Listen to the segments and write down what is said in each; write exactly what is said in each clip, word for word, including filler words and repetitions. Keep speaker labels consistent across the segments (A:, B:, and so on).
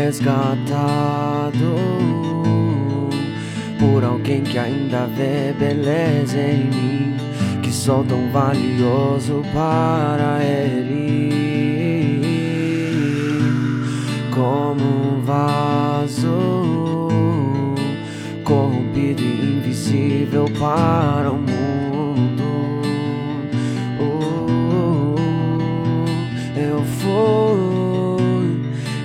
A: resgatado por alguém que ainda vê beleza em mim, que sou tão valioso para ele, como um vaso corrompido e invisível para o mundo. uh, Eu fui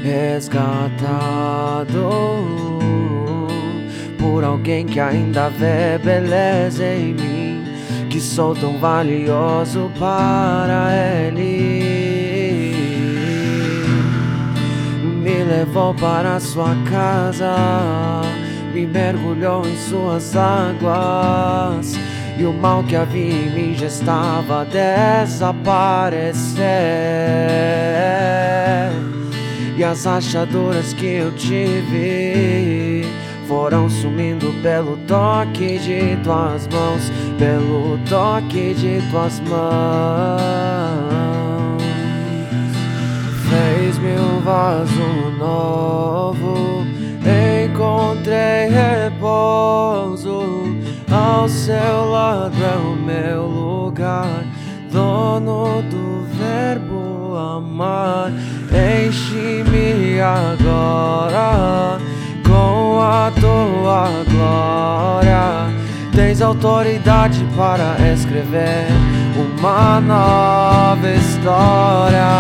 A: resgatado por alguém que ainda vê beleza em mim, que sou tão valioso para ele. Me levou para sua casa, me mergulhou em suas águas, e o mal que havia em mim já estava a desaparecer, e as rachaduras que eu tive foram sumindo pelo toque de tuas mãos, pelo toque de tuas mãos. Fez-me um vaso novo, encontrei repouso, ao seu lado é o meu lugar, dono do verbo amar. Enche-me agora com a tua glória, tens autoridade para escrever uma nova história,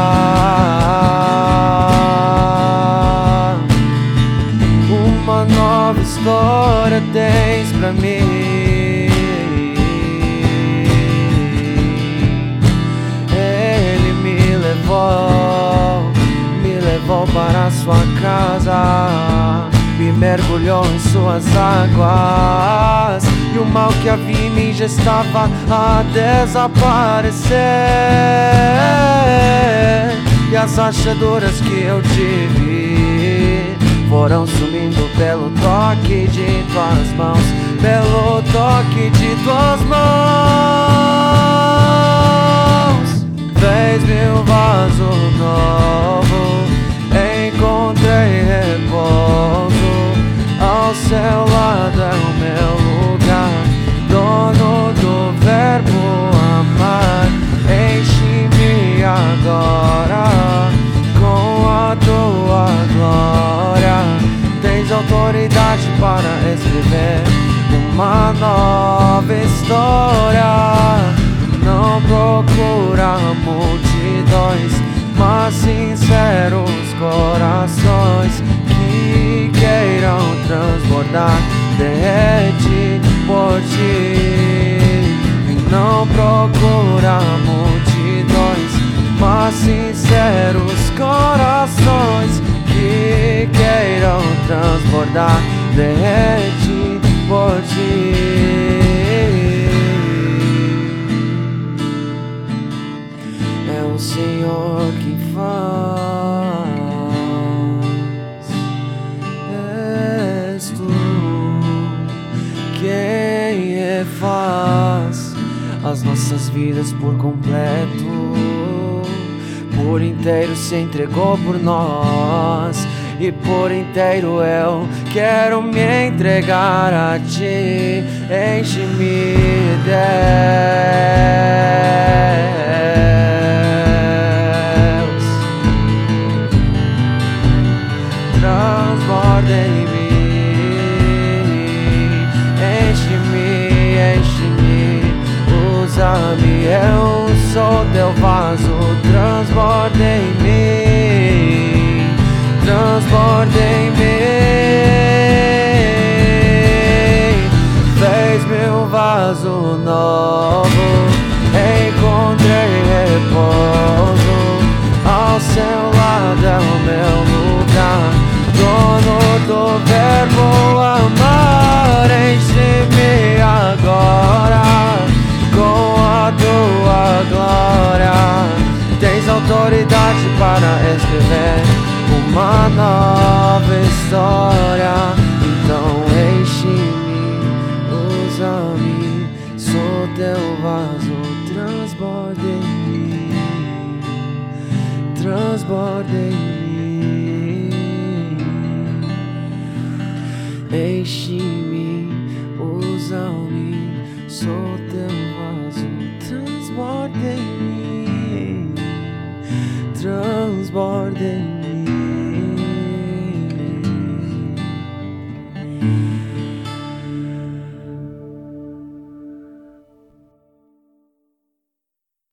A: uma nova história tens pra mim. Ele me levou, me levou para sua casa, me mergulhou em suas águas, e o mal que havia em mim já estava a desaparecer, e as rachaduras que eu tive foram sumindo pelo toque de tuas mãos, pelo toque de tuas mãos. Fez-me um vaso novo, encontrei repouso, ao seu lado é o meu lugar, dono do verbo amar. Enche-me agora com a tua glória, tens autoridade para escrever uma nova história. Não procura multidões, mas sinceros corações que queiram transbordar de ti por ti. Não procura multidões, mas sinceros corações que queiram transbordar de ti por ti. É o Senhor quem faz, és tu quem refaz as nossas vidas por completo, por inteiro se entregou por nós, e por inteiro eu quero me entregar a ti. Enche-me, Deus, transborda em mim. Enche-me, enche-me, usa-me, eu sou teu vaso. Transborda em mim, transborda em mim. Fez-me um vaso novo, encontrei repouso, ao seu lado é o meu lugar, dono do verbo amar. Enche-me agora com a tua glória, tens autoridade para escrever uma nova história. Então enche-me, usa-me, sou teu vaso. Transborda em mim, transborda em mim. Enche-me, usa-me, sou teu vaso, transborda em mim, transborda em mim.